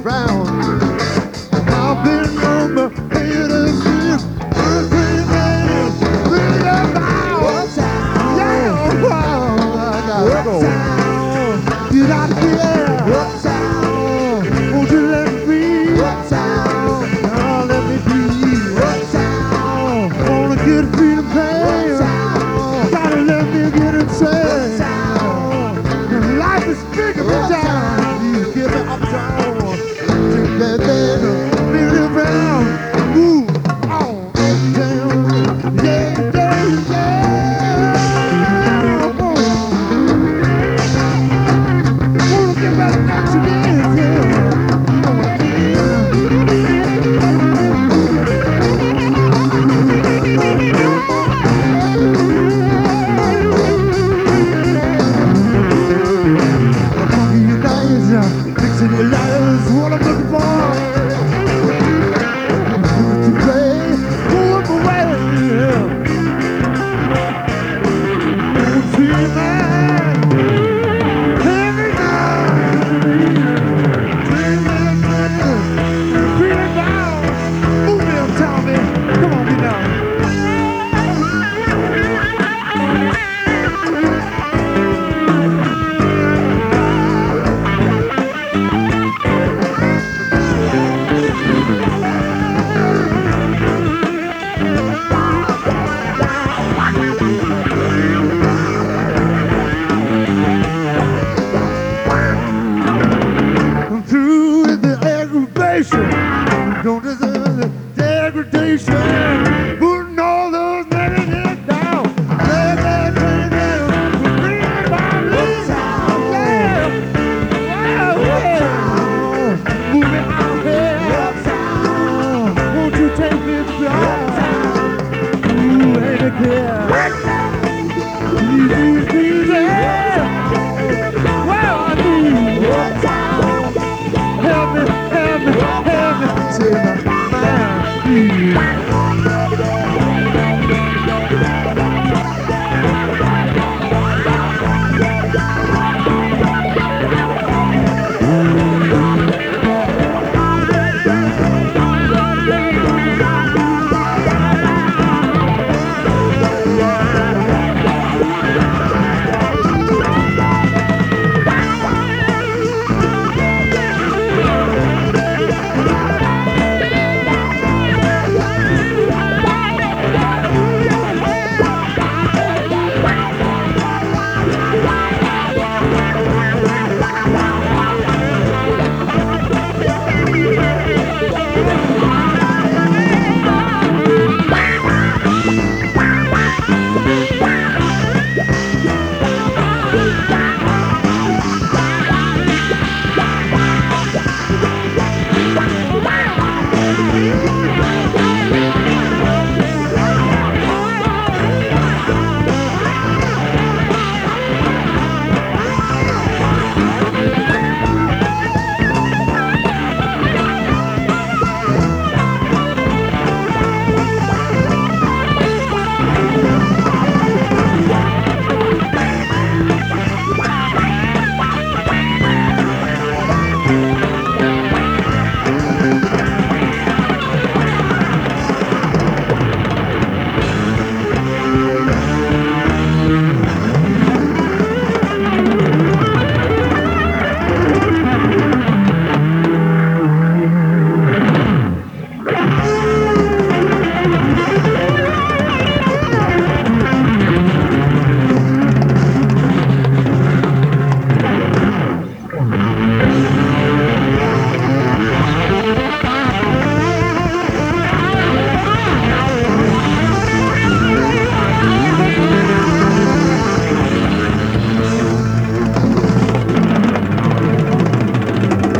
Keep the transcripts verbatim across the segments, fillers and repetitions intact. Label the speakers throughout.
Speaker 1: frown. I've been on the head of shit, everything man, bring up out. Yeah, oh, I gotta go. Get out of here. Won't you let me be? Oh, let me be. Wanna get a freedom pain. Gotta let me get insane. Life is bigger than time. Please give me uptown. Take that bed, spin it around, move on uptown. Yeah, yeah, yeah. Wanna get back down to this, yeah. Fixing your lives, what I'm looking for. To play, move away. Won't see man every night. Dream man, dream, bring it down. Move me uptown, man. Come on, get down. Don't deserve the degradation. Putting all those negatives down. Let that train down. Bring it by me. Yeah. Wow, yeah. Move it out here. Won't you take me down? Ooh, ain't it clear? Please, please, yeah. Well, I need help me, help me, help me. Say my mind.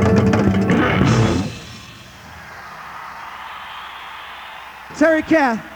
Speaker 1: Terry Cat.